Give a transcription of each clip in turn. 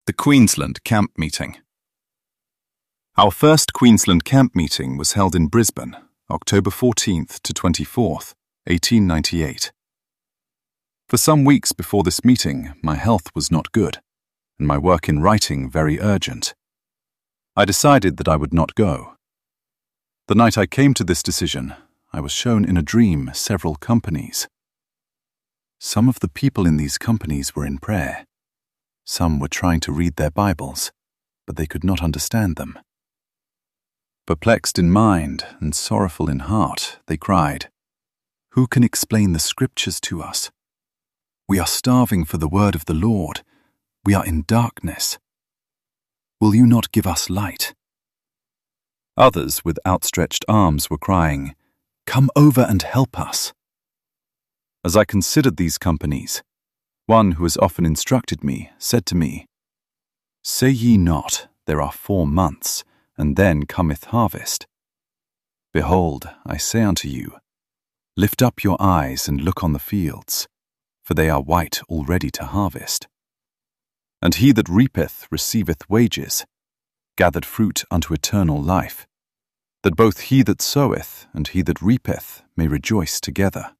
The Queensland Camp Meeting. Our first Queensland Camp Meeting was held in Brisbane, October 14th to 24th, 1898. For some weeks before this meeting, my health was not good, and my work in writing very urgent. I decided that I would not go. The night I came to this decision, I was shown in a dream several companies. Some of the people in these companies were in prayer. Some were trying to read their Bibles, but they could not understand them. Perplexed in mind and sorrowful in heart, they cried, "Who can explain the Scriptures to us? We are starving for the word of the Lord. We are in darkness. Will you not give us light?" Others with outstretched arms were crying, "Come over and help us." As I considered these companies, one who has often instructed me said to me, "Say ye not, there are 4 months, and then cometh harvest. Behold, I say unto you, lift up your eyes and look on the fields, for they are white already to harvest. And he that reapeth receiveth wages, gathered fruit unto eternal life, that both he that soweth and he that reapeth may rejoice together."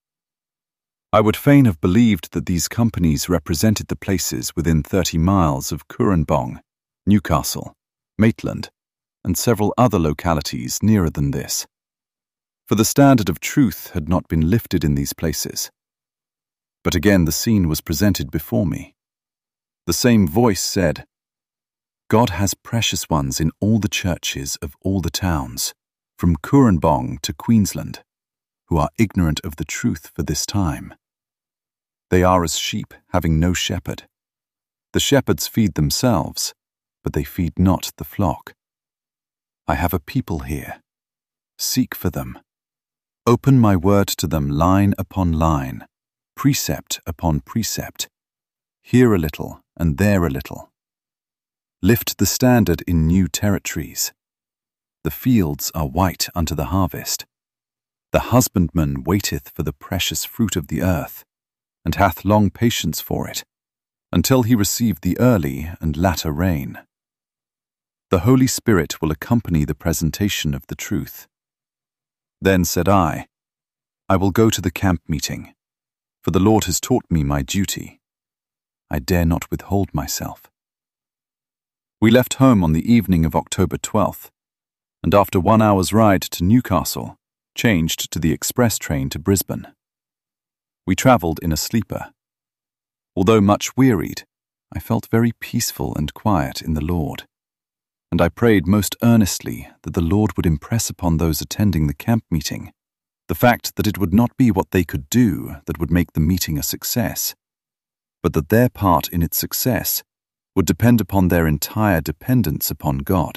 I would fain have believed that these companies represented the places within 30 miles of Cooranbong, Newcastle, Maitland, and several other localities nearer than this, for the standard of truth had not been lifted in these places. But again the scene was presented before me. The same voice said, "God has precious ones in all the churches of all the towns, from Cooranbong to Queensland, who are ignorant of the truth for this time. They are as sheep having no shepherd. The shepherds feed themselves, but they feed not the flock. I have a people here. Seek for them. Open my word to them line upon line, precept upon precept, here a little and there a little. Lift the standard in new territories. The fields are white unto the harvest. The husbandman waiteth for the precious fruit of the earth, and hath long patience for it, until he receive the early and latter rain. The Holy Spirit will accompany the presentation of the truth." Then said I will go to the camp meeting, for the Lord has taught me my duty. I dare not withhold myself. We left home on the evening of October 12th, and after 1 hour's ride to Newcastle, changed to the express train to Brisbane. We travelled in a sleeper. Although much wearied, I felt very peaceful and quiet in the Lord, and I prayed most earnestly that the Lord would impress upon those attending the camp meeting the fact that it would not be what they could do that would make the meeting a success, but that their part in its success would depend upon their entire dependence upon God.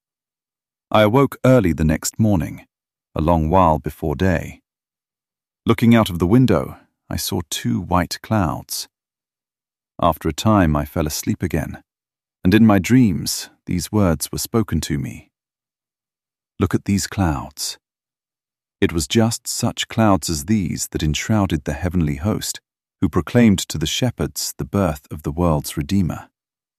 I awoke early the next morning, a long while before day. Looking out of the window, I saw 2 white clouds. After a time I fell asleep again, and in my dreams these words were spoken to me. "Look at these clouds." It was just such clouds as these that enshrouded the heavenly host, who proclaimed to the shepherds the birth of the world's Redeemer.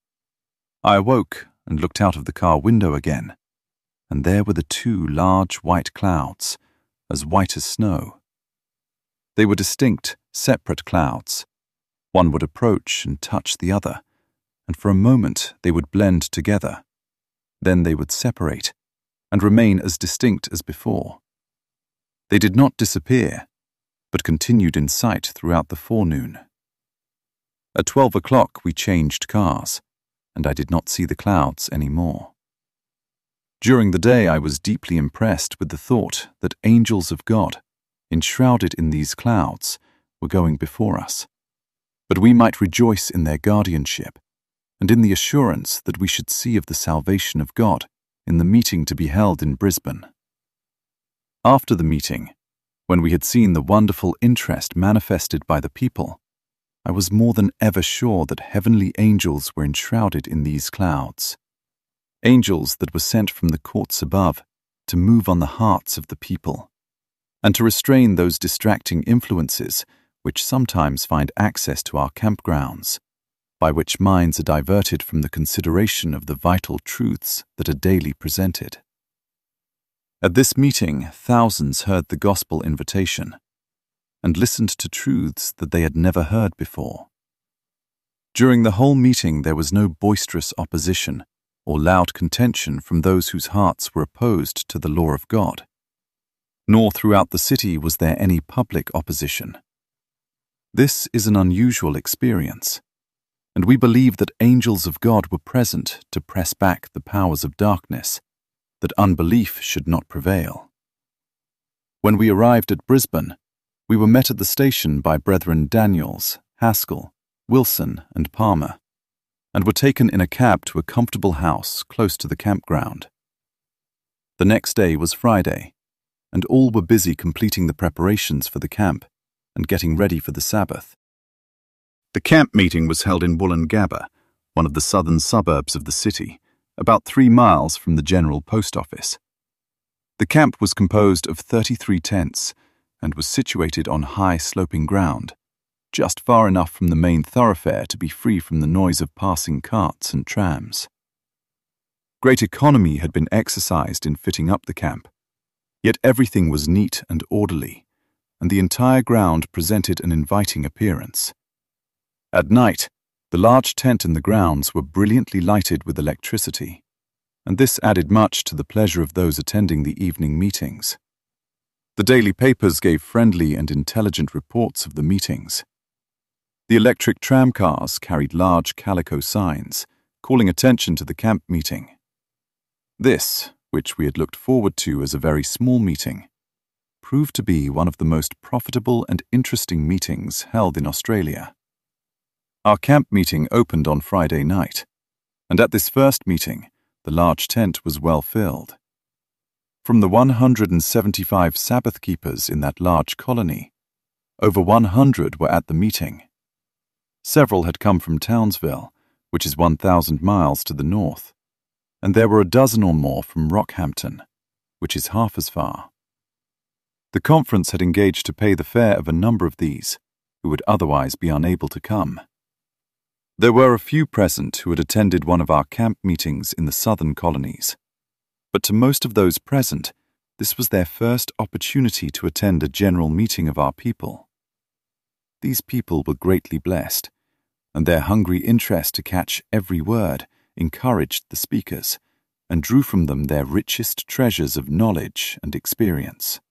I awoke and looked out of the car window again, and there were the 2 large white clouds, as white as snow. They were distinct, separate clouds. One would approach and touch the other, and for a moment they would blend together. Then they would separate, and remain as distinct as before. They did not disappear, but continued in sight throughout the forenoon. At 12 o'clock we changed cars, and I did not see the clouds any more. During the day I was deeply impressed with the thought that angels of God, enshrouded in these clouds, were going before us, but we might rejoice in their guardianship and in the assurance that we should see of the salvation of God in the meeting to be held in Brisbane. After the meeting, when we had seen the wonderful interest manifested by the people, I was more than ever sure that heavenly angels were enshrouded in these clouds, angels that were sent from the courts above to move on the hearts of the people, and to restrain those distracting influences which sometimes find access to our campgrounds, by which minds are diverted from the consideration of the vital truths that are daily presented. At this meeting, thousands heard the gospel invitation and listened to truths that they had never heard before. During the whole meeting, there was no boisterous opposition or loud contention from those whose hearts were opposed to the law of God, nor throughout the city was there any public opposition. This is an unusual experience, and we believe that angels of God were present to press back the powers of darkness, that unbelief should not prevail. When we arrived at Brisbane, we were met at the station by Brethren Daniels, Haskell, Wilson, and Palmer, and were taken in a cab to a comfortable house close to the campground. The next day was Friday, and all were busy completing the preparations for the camp and getting ready for the Sabbath. The camp meeting was held in Woolloongabba, one of the southern suburbs of the city, about 3 miles from the General Post Office. The camp was composed of 33 tents and was situated on high sloping ground, just far enough from the main thoroughfare to be free from the noise of passing carts and trams. Great economy had been exercised in fitting up the camp, yet everything was neat and orderly, and the entire ground presented an inviting appearance. At night, the large tent and the grounds were brilliantly lighted with electricity, and this added much to the pleasure of those attending the evening meetings. The daily papers gave friendly and intelligent reports of the meetings. The electric tramcars carried large calico signs, calling attention to the camp meeting. This, which we had looked forward to as a very small meeting, proved to be one of the most profitable and interesting meetings held in Australia. Our camp meeting opened on Friday night, and at this first meeting, the large tent was well filled. From the 175 Sabbath keepers in that large colony, over 100 were at the meeting. Several had come from Townsville, which is 1,000 miles to the north, and there were a dozen or more from Rockhampton, which is half as far. The conference had engaged to pay the fare of a number of these, who would otherwise be unable to come. There were a few present who had attended one of our camp meetings in the southern colonies, but to most of those present, this was their first opportunity to attend a general meeting of our people. These people were greatly blessed, and their hungry interest to catch every word encouraged the speakers and drew from them their richest treasures of knowledge and experience.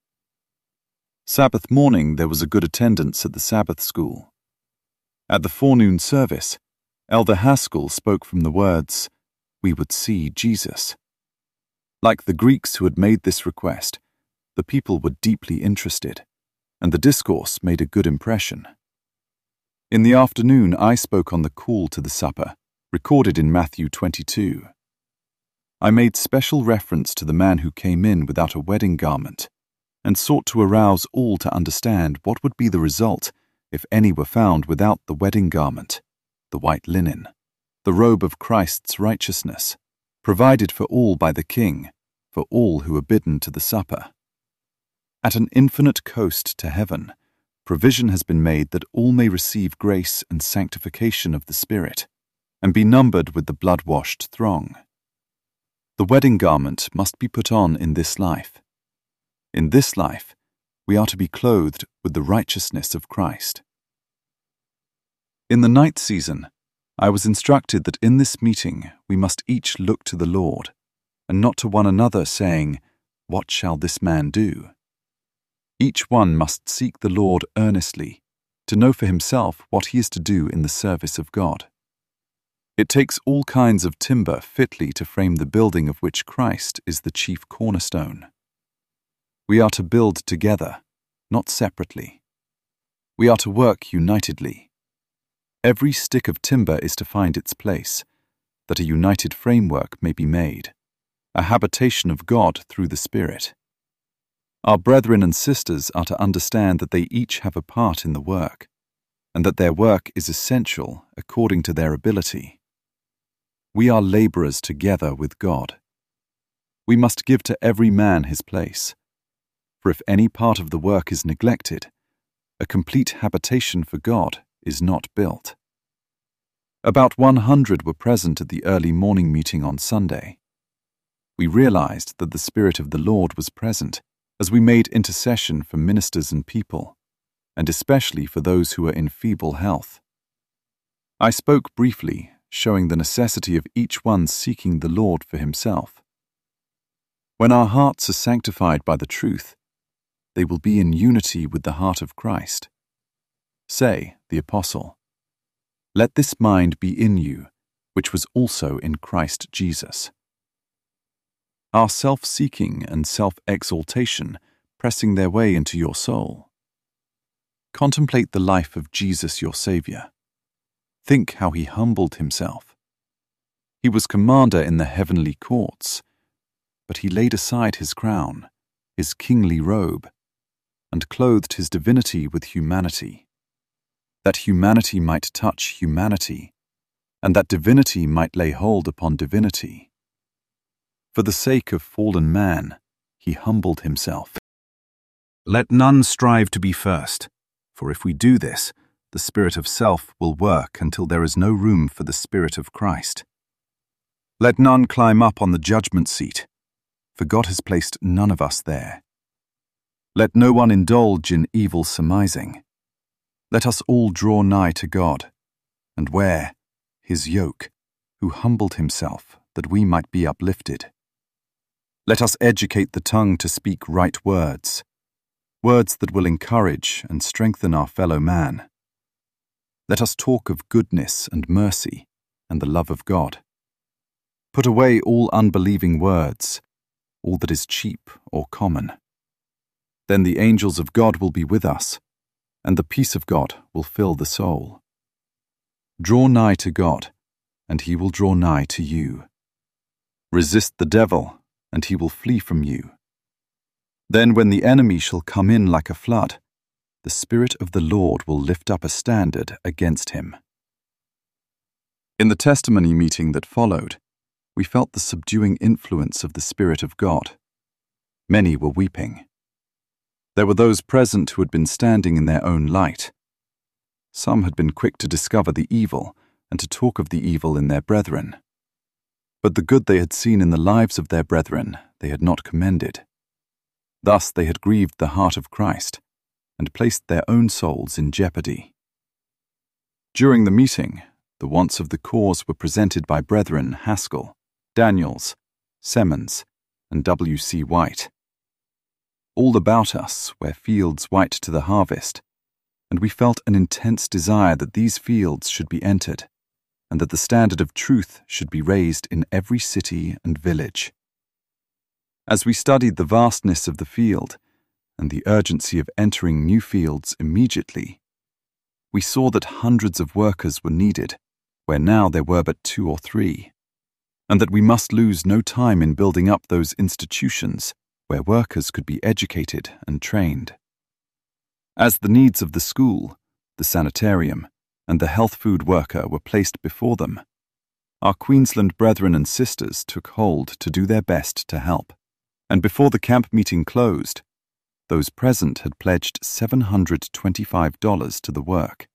Sabbath morning there was a good attendance at the Sabbath school. At the forenoon service, Elder Haskell spoke from the words, "We would see Jesus." Like the Greeks who had made this request, the people were deeply interested, and the discourse made a good impression. In the afternoon I spoke on the call to the supper, recorded in Matthew 22. I made special reference to the man who came in without a wedding garment, and sought to arouse all to understand what would be the result if any were found without the wedding garment, the white linen, the robe of Christ's righteousness, provided for all by the King, for all who are bidden to the supper. At an infinite cost to heaven, provision has been made that all may receive grace and sanctification of the Spirit, and be numbered with the blood-washed throng. The wedding garment must be put on in this life. In this life, we are to be clothed with the righteousness of Christ. In the night season, I was instructed that in this meeting we must each look to the Lord, and not to one another, saying, "What shall this man do?" Each one must seek the Lord earnestly, to know for himself what he is to do in the service of God. It takes all kinds of timber fitly to frame the building of which Christ is the chief cornerstone. We are to build together, not separately. We are to work unitedly. Every stick of timber is to find its place, that a united framework may be made, a habitation of God through the Spirit. Our brethren and sisters are to understand that they each have a part in the work, and that their work is essential according to their ability. We are laborers together with God. We must give to every man his place, for if any part of the work is neglected, a complete habitation for God is not built. About 100 were present at the early morning meeting on Sunday. We realized that the Spirit of the Lord was present as we made intercession for ministers and people, and especially for those who were in feeble health. I spoke briefly, showing the necessity of each one seeking the Lord for himself. When our hearts are sanctified by the truth, they will be in unity with the heart of Christ. Say, the Apostle, "Let this mind be in you, which was also in Christ Jesus." Are self-seeking and self-exaltation pressing their way into your soul? Contemplate the life of Jesus your Saviour. Think how he humbled himself. He was commander in the heavenly courts, but he laid aside his crown, his kingly robe, and clothed his divinity with humanity, that humanity might touch humanity, and that divinity might lay hold upon divinity. For the sake of fallen man, he humbled himself. Let none strive to be first, for if we do this, the spirit of self will work until there is no room for the Spirit of Christ. Let none climb up on the judgment seat, for God has placed none of us there. Let no one indulge in evil surmising. Let us all draw nigh to God, and wear his yoke, who humbled himself that we might be uplifted. Let us educate the tongue to speak right words, words that will encourage and strengthen our fellow man. Let us talk of goodness and mercy and the love of God. Put away all unbelieving words, all that is cheap or common. Then the angels of God will be with us, and the peace of God will fill the soul. Draw nigh to God, and he will draw nigh to you. Resist the devil, and he will flee from you. Then when the enemy shall come in like a flood, the Spirit of the Lord will lift up a standard against him. In the testimony meeting that followed, we felt the subduing influence of the Spirit of God. Many were weeping. There were those present who had been standing in their own light. Some had been quick to discover the evil and to talk of the evil in their brethren. But the good they had seen in the lives of their brethren they had not commended. Thus they had grieved the heart of Christ and placed their own souls in jeopardy. During the meeting, the wants of the cause were presented by Brethren Haskell, Daniels, Semmons, and W.C. White. All about us were fields white to the harvest, and we felt an intense desire that these fields should be entered, and that the standard of truth should be raised in every city and village. As we studied the vastness of the field and the urgency of entering new fields immediately, we saw that hundreds of workers were needed, where now there were but 2 or 3, and that we must lose no time in building up those institutions where workers could be educated and trained. As the needs of the school, the sanitarium, and the health food worker were placed before them, our Queensland brethren and sisters took hold to do their best to help, and before the camp meeting closed, those present had pledged $725 to the work.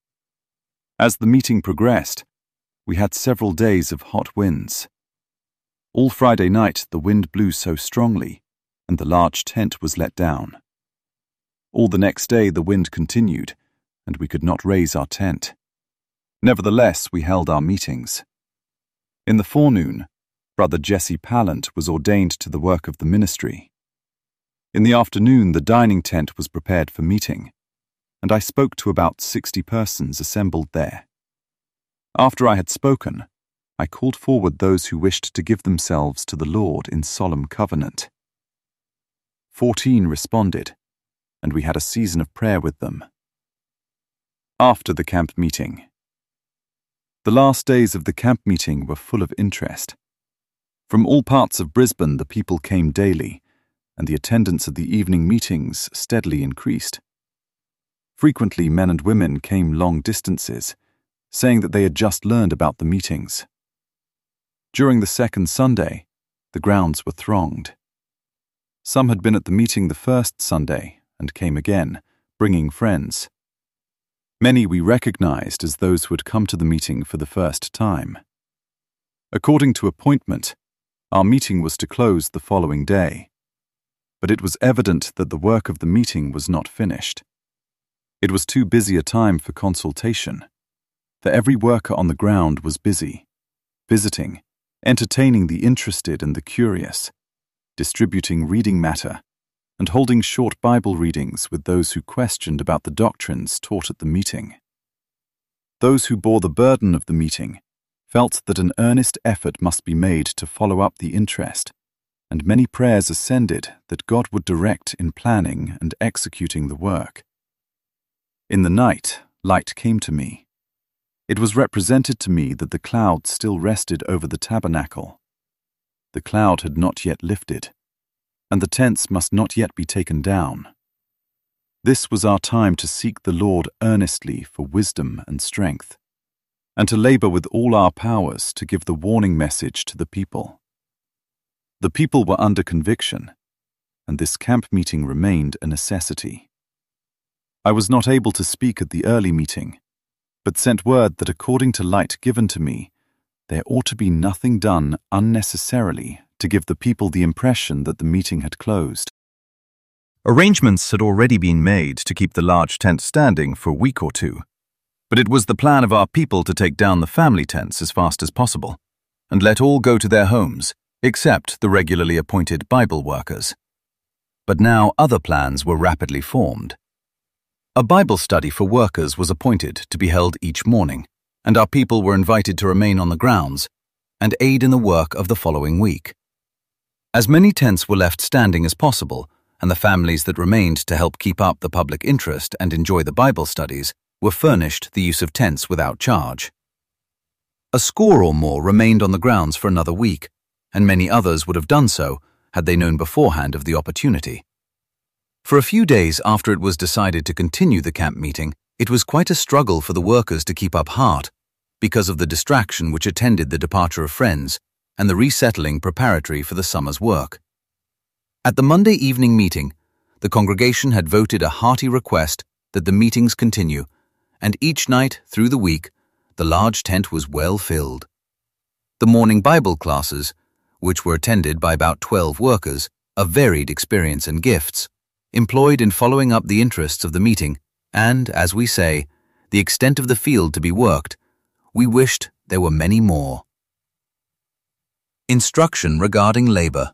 As the meeting progressed, we had several days of hot winds. All Friday night the wind blew so strongly, and the large tent was let down. All the next day the wind continued, and we could not raise our tent. Nevertheless, we held our meetings. In the forenoon, Brother Jesse Pallant was ordained to the work of the ministry. In the afternoon, the dining tent was prepared for meeting, and I spoke to about 60 persons assembled there. After I had spoken, I called forward those who wished to give themselves to the Lord in solemn covenant. 14 responded, and we had a season of prayer with them. After the camp meeting. The last days of the camp meeting were full of interest. From all parts of Brisbane the people came daily, and the attendance at the evening meetings steadily increased. Frequently men and women came long distances, saying that they had just learned about the meetings. During the second Sunday, the grounds were thronged. Some had been at the meeting the first Sunday and came again, bringing friends. Many we recognized as those who had come to the meeting for the first time. According to appointment, our meeting was to close the following day, but it was evident that the work of the meeting was not finished. It was too busy a time for consultation, for every worker on the ground was busy, visiting, entertaining the interested and the curious, distributing reading matter, and holding short Bible readings with those who questioned about the doctrines taught at the meeting. Those who bore the burden of the meeting felt that an earnest effort must be made to follow up the interest, and many prayers ascended that God would direct in planning and executing the work. In the night, light came to me. It was represented to me that the cloud still rested over the tabernacle. The cloud had not yet lifted, and the tents must not yet be taken down. This was our time to seek the Lord earnestly for wisdom and strength, and to labor with all our powers to give the warning message to the people. The people were under conviction, and this camp meeting remained a necessity. I was not able to speak at the early meeting, but sent word that according to light given to me, there ought to be nothing done unnecessarily to give the people the impression that the meeting had closed. Arrangements had already been made to keep the large tent standing for a week or two, but it was the plan of our people to take down the family tents as fast as possible and let all go to their homes, except the regularly appointed Bible workers. But now other plans were rapidly formed. A Bible study for workers was appointed to be held each morning, and our people were invited to remain on the grounds and aid in the work of the following week. As many tents were left standing as possible, and the families that remained to help keep up the public interest and enjoy the Bible studies were furnished the use of tents without charge. A score or more remained on the grounds for another week, and many others would have done so had they known beforehand of the opportunity. For a few days after it was decided to continue the camp meeting, it was quite a struggle for the workers to keep up heart because of the distraction which attended the departure of friends and the resettling preparatory for the summer's work. At the Monday evening meeting, the congregation had voted a hearty request that the meetings continue, and each night through the week, the large tent was well filled. The morning Bible classes, which were attended by about 12 workers of varied experience and gifts, employed in following up the interests of the meeting, and, as we say, the extent of the field to be worked, we wished there were many more. Instruction regarding labor.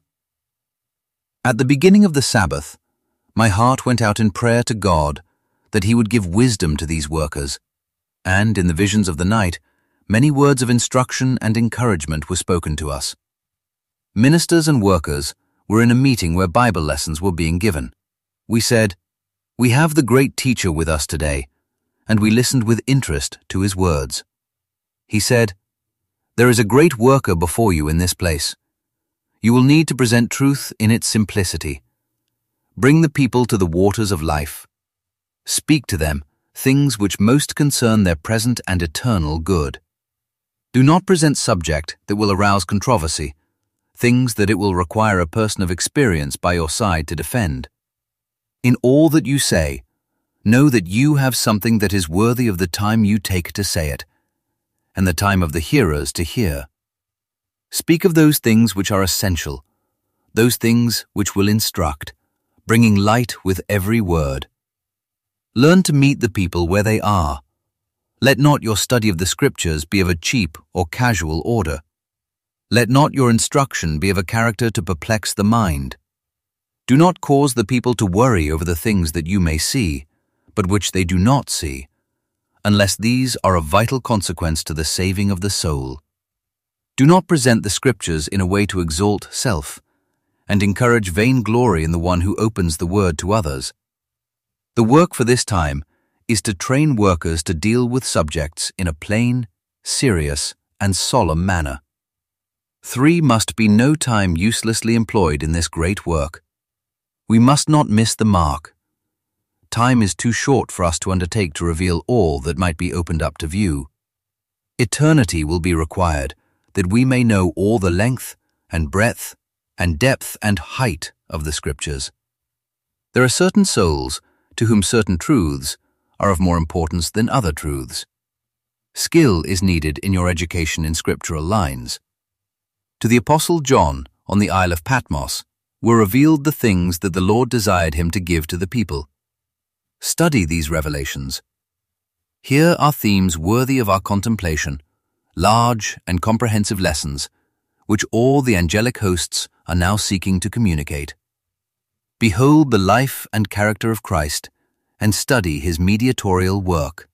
At the beginning of the Sabbath, my heart went out in prayer to God that He would give wisdom to these workers, and in the visions of the night, many words of instruction and encouragement were spoken to us. Ministers and workers were in a meeting where Bible lessons were being given. We said, "We have the great teacher with us today," and we listened with interest to his words. He said, "There is a great worker before you in this place. You will need to present truth in its simplicity. Bring the people to the waters of life. Speak to them things which most concern their present and eternal good. Do not present subject that will arouse controversy, things that it will require a person of experience by your side to defend. In all that you say, know that you have something that is worthy of the time you take to say it, and the time of the hearers to hear. Speak of those things which are essential, those things which will instruct, bringing light with every word. Learn to meet the people where they are. Let not your study of the Scriptures be of a cheap or casual order. Let not your instruction be of a character to perplex the mind. Do not cause the people to worry over the things that you may see, but which they do not see, unless these are of vital consequence to the saving of the soul. Do not present the Scriptures in a way to exalt self, and encourage vain glory in the one who opens the word to others. The work for this time is to train workers to deal with subjects in a plain, serious, and solemn manner. 3 must be no time uselessly employed in this great work. We must not miss the mark. Time is too short for us to undertake to reveal all that might be opened up to view. Eternity will be required that we may know all the length and breadth and depth and height of the Scriptures. There are certain souls to whom certain truths are of more importance than other truths. Skill is needed in your education in scriptural lines. To the Apostle John, on the Isle of Patmos, were revealed the things that the Lord desired him to give to the people. Study these revelations. Here are themes worthy of our contemplation, large and comprehensive lessons, which all the angelic hosts are now seeking to communicate. Behold the life and character of Christ, and study his mediatorial work.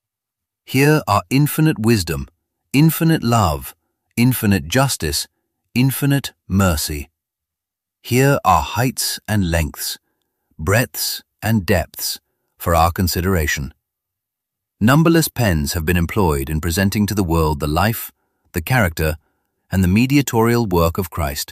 Here are infinite wisdom, infinite love, infinite justice, infinite mercy. Here are heights and lengths, breadths and depths for our consideration. Numberless pens have been employed in presenting to the world the life, the character, and the mediatorial work of Christ.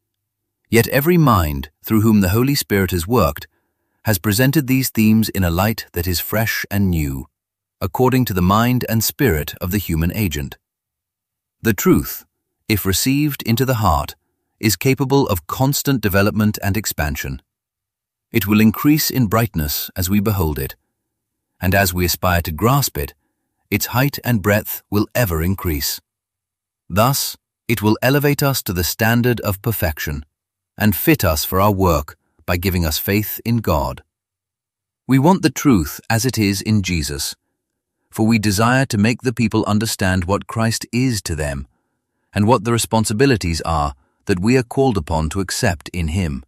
Yet every mind through whom the Holy Spirit has worked has presented these themes in a light that is fresh and new, according to the mind and spirit of the human agent. The truth, if received into the heart, is capable of constant development and expansion. It will increase in brightness as we behold it, and as we aspire to grasp it, its height and breadth will ever increase. Thus, it will elevate us to the standard of perfection and fit us for our work by giving us faith in God. We want the truth as it is in Jesus, for we desire to make the people understand what Christ is to them and what the responsibilities are that we are called upon to accept in him.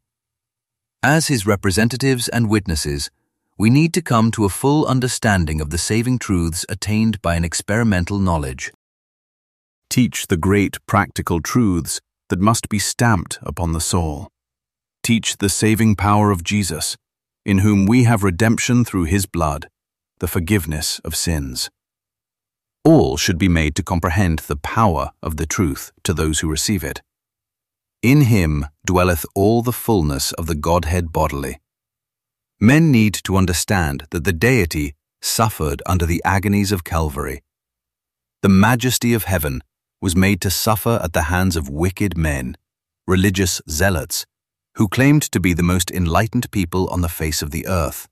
As his representatives and witnesses, we need to come to a full understanding of the saving truths attained by an experimental knowledge. Teach the great practical truths that must be stamped upon the soul. Teach the saving power of Jesus, in whom we have redemption through his blood, the forgiveness of sins. All should be made to comprehend the power of the truth to those who receive it. In him dwelleth all the fullness of the Godhead bodily. Men need to understand that the deity suffered under the agonies of Calvary. The majesty of heaven was made to suffer at the hands of wicked men, religious zealots, who claimed to be the most enlightened people on the face of the earth.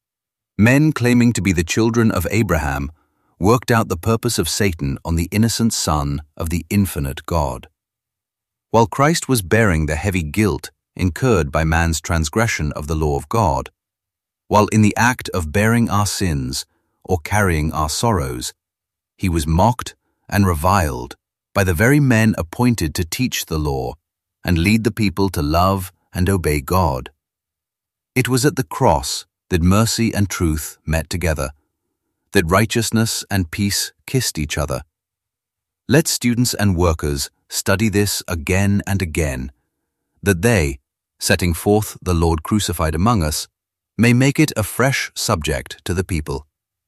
Men claiming to be the children of Abraham worked out the purpose of Satan on the innocent Son of the infinite God. While Christ was bearing the heavy guilt incurred by man's transgression of the law of God, while in the act of bearing our sins or carrying our sorrows, he was mocked and reviled by the very men appointed to teach the law and lead the people to love and obey God. It was at the cross that mercy and truth met together, that righteousness and peace kissed each other. Let students and workers study this again and again, that they, setting forth the Lord crucified among us, may make it a fresh subject to the people.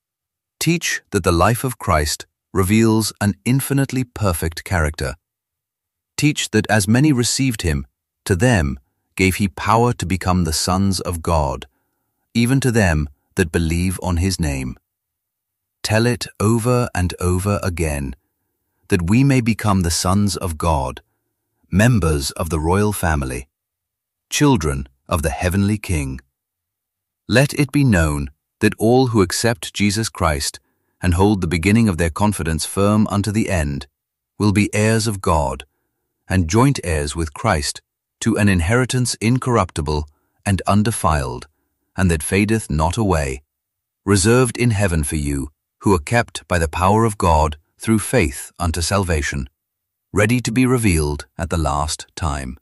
Teach that the life of Christ reveals an infinitely perfect character. Teach that as many received him, to them gave he power to become the sons of God, even to them that believe on his name. Tell it over and over again, that we may become the sons of God, members of the royal family, children of the heavenly King. Let it be known that all who accept Jesus Christ and hold the beginning of their confidence firm unto the end will be heirs of God and joint heirs with Christ to an inheritance incorruptible and undefiled, and that fadeth not away, reserved in heaven for you, who are kept by the power of God through faith unto salvation, ready to be revealed at the last time.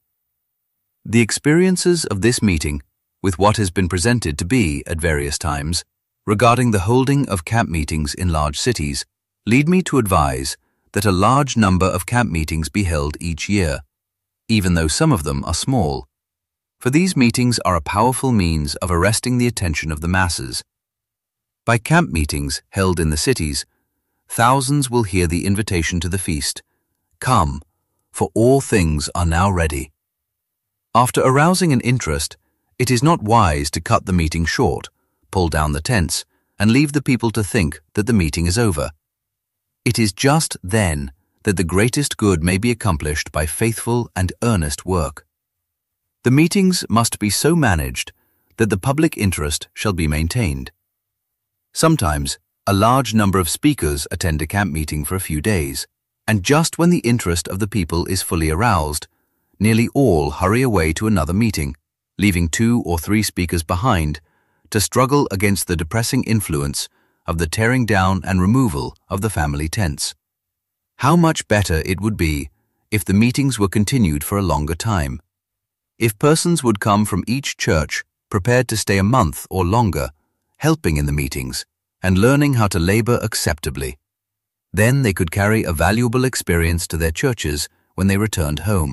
The experiences of this meeting, with what has been presented to be at various times, regarding the holding of camp meetings in large cities, lead me to advise that a large number of camp meetings be held each year, even though some of them are small, for these meetings are a powerful means of arresting the attention of the masses. By camp meetings held in the cities, thousands will hear the invitation to the feast, "Come, for all things are now ready." After arousing an interest, it is not wise to cut the meeting short, pull down the tents, and leave the people to think that the meeting is over. It is just then that the greatest good may be accomplished by faithful and earnest work. The meetings must be so managed that the public interest shall be maintained. Sometimes, a large number of speakers attend a camp meeting for a few days, and just when the interest of the people is fully aroused, nearly all hurry away to another meeting, leaving 2 or 3 speakers behind to struggle against the depressing influence of the tearing down and removal of the family tents. How much better it would be if the meetings were continued for a longer time. If persons would come from each church prepared to stay a month or longer, helping in the meetings and learning how to labor acceptably, then they could carry a valuable experience to their churches when they returned home.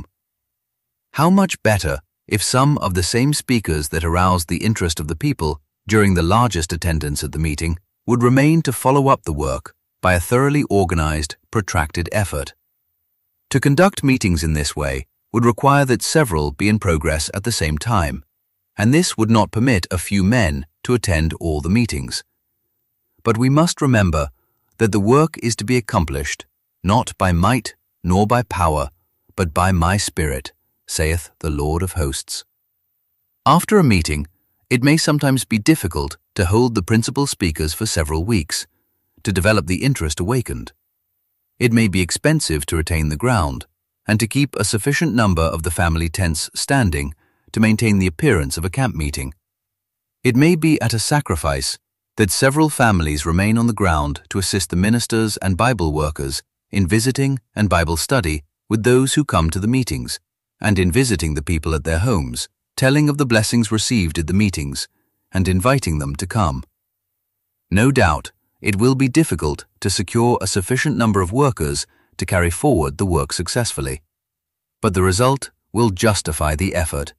How much better if some of the same speakers that aroused the interest of the people during the largest attendance at the meeting would remain to follow up the work by a thoroughly organized, protracted effort. To conduct meetings in this way would require that several be in progress at the same time, and this would not permit a few men to attend all the meetings. But we must remember that the work is to be accomplished not by might nor by power, but by my Spirit, saith the Lord of hosts. After a meeting, it may sometimes be difficult to hold the principal speakers for several weeks, to develop the interest awakened. It may be expensive to retain the ground, and to keep a sufficient number of the family tents standing to maintain the appearance of a camp meeting. It may be at a sacrifice that several families remain on the ground to assist the ministers and Bible workers in visiting and Bible study with those who come to the meetings, and in visiting the people at their homes, telling of the blessings received at the meetings, and inviting them to come. No doubt, it will be difficult to secure a sufficient number of workers to carry forward the work successfully, but the result will justify the effort.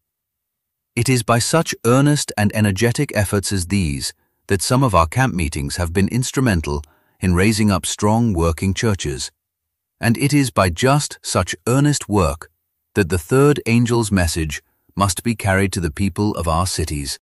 It is by such earnest and energetic efforts as these that some of our camp meetings have been instrumental in raising up strong working churches, and it is by just such earnest work that the third angel's message must be carried to the people of our cities.